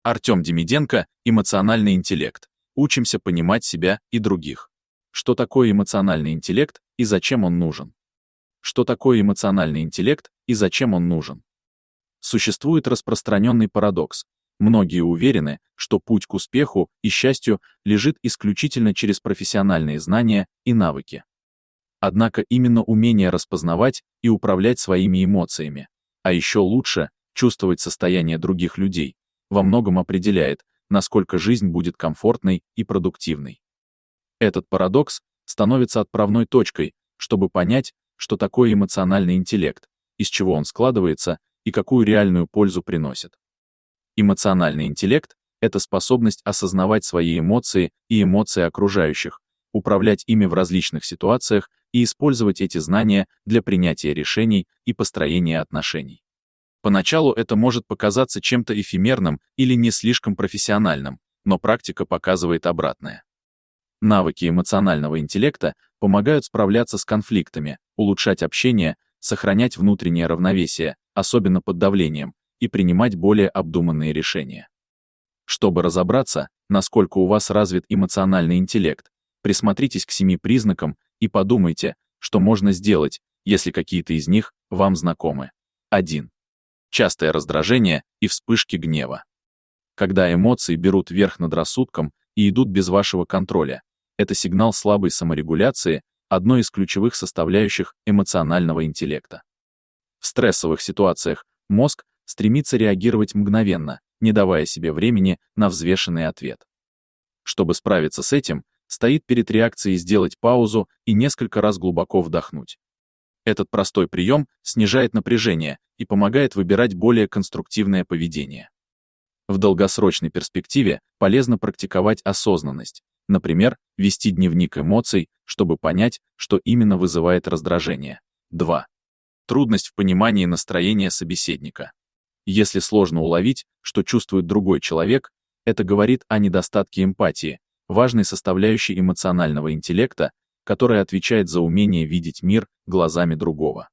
Артем Демиденко, эмоциональный интеллект. Учимся понимать себя и других. Что такое эмоциональный интеллект и зачем он нужен? Что такое эмоциональный интеллект и зачем он нужен? Существует распространенный парадокс. Многие уверены, что путь к успеху и счастью лежит исключительно через профессиональные знания и навыки. Однако именно умение распознавать и управлять своими эмоциями, а еще лучше чувствовать состояние других людей, во многом определяет, насколько жизнь будет комфортной и продуктивной. Этот парадокс становится отправной точкой, чтобы понять, что такое эмоциональный интеллект, из чего он складывается и какую реальную пользу приносит. Эмоциональный интеллект — это способность осознавать свои эмоции и эмоции окружающих, управлять ими в различных ситуациях и использовать эти знания для принятия решений и построения отношений. Поначалу это может показаться чем-то эфемерным или не слишком профессиональным, но практика показывает обратное. Навыки эмоционального интеллекта помогают справляться с конфликтами, улучшать общение, сохранять внутреннее равновесие, особенно под давлением, и принимать более обдуманные решения. Чтобы разобраться, насколько у вас развит эмоциональный интеллект, присмотритесь к 7 признакам и подумайте, что можно сделать, если какие-то из них вам знакомы. 1. Частое раздражение и вспышки гнева. Когда эмоции берут верх над рассудком и идут без вашего контроля, это сигнал слабой саморегуляции, одной из ключевых составляющих эмоционального интеллекта. В стрессовых ситуациях мозг стремится реагировать мгновенно, не давая себе времени на взвешенный ответ. Чтобы справиться с этим, стоит перед реакцией сделать паузу и несколько раз глубоко вдохнуть. Этот простой прием снижает напряжение и помогает выбирать более конструктивное поведение. В долгосрочной перспективе полезно практиковать осознанность, например, вести дневник эмоций, чтобы понять, что именно вызывает раздражение. 2. Трудность в понимании настроения собеседника. Если сложно уловить, что чувствует другой человек, это говорит о недостатке эмпатии, важной составляющей эмоционального интеллекта, которая отвечает за умение видеть мир глазами другого.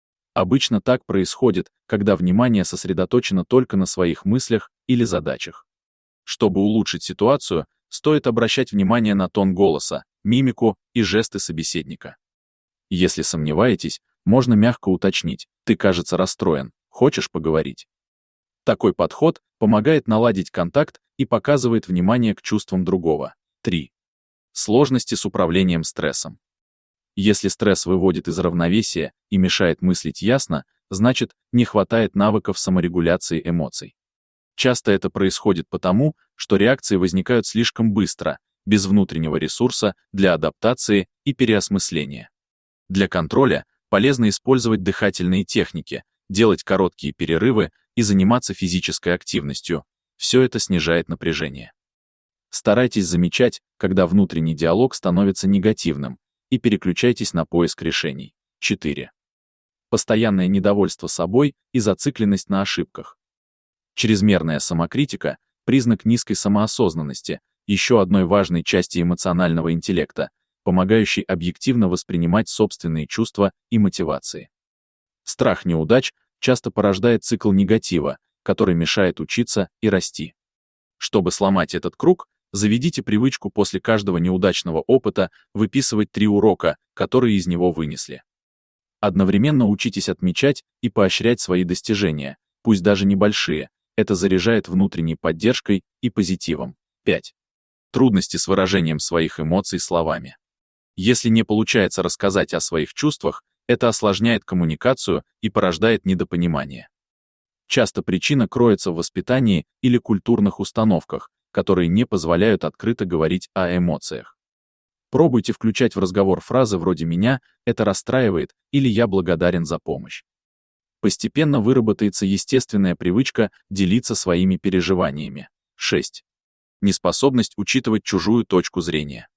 Обычно так происходит, когда внимание сосредоточено только на своих мыслях или задачах. Чтобы улучшить ситуацию, стоит обращать внимание на тон голоса, мимику и жесты собеседника. Если сомневаетесь, можно мягко уточнить: «Ты, кажется, расстроен, хочешь поговорить?» Такой подход помогает наладить контакт и показывает внимание к чувствам другого. 3. Сложности с управлением стрессом. Если стресс выводит из равновесия и мешает мыслить ясно, значит, не хватает навыков саморегуляции эмоций. Часто это происходит потому, что реакции возникают слишком быстро, без внутреннего ресурса для адаптации и переосмысления. Для контроля полезно использовать дыхательные техники, делать короткие перерывы и заниматься физической активностью. Все это снижает напряжение. Старайтесь замечать, когда внутренний диалог становится негативным, и переключайтесь на поиск решений. 4. Постоянное недовольство собой и зацикленность на ошибках. Чрезмерная самокритика — признак низкой самоосознанности, еще одной важной части эмоционального интеллекта, помогающей объективно воспринимать собственные чувства и мотивации. Страх неудач часто порождает цикл негатива, который мешает учиться и расти. Чтобы сломать этот круг, заведите привычку после каждого неудачного опыта выписывать 3 урока, которые из него вынесли. Одновременно учитесь отмечать и поощрять свои достижения, пусть даже небольшие, это заряжает внутренней поддержкой и позитивом. 5. Трудности с выражением своих эмоций словами. Если не получается рассказать о своих чувствах, это осложняет коммуникацию и порождает недопонимание. Часто причина кроется в воспитании или культурных установках, которые не позволяют открыто говорить о эмоциях. Пробуйте включать в разговор фразы вроде «меня это расстраивает» или «я благодарен за помощь». Постепенно выработается естественная привычка делиться своими переживаниями. 6. Неспособность учитывать чужую точку зрения.